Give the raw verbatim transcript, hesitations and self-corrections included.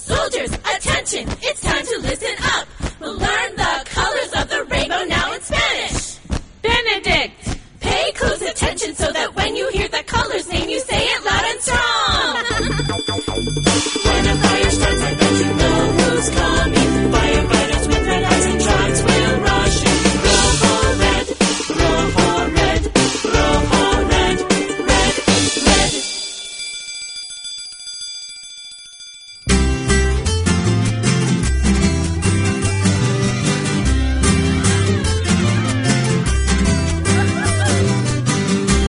Soldiers, attention, it's time to listen up. We'll learn the colors of the rainbow now in Spanish. Benedict, pay close attention so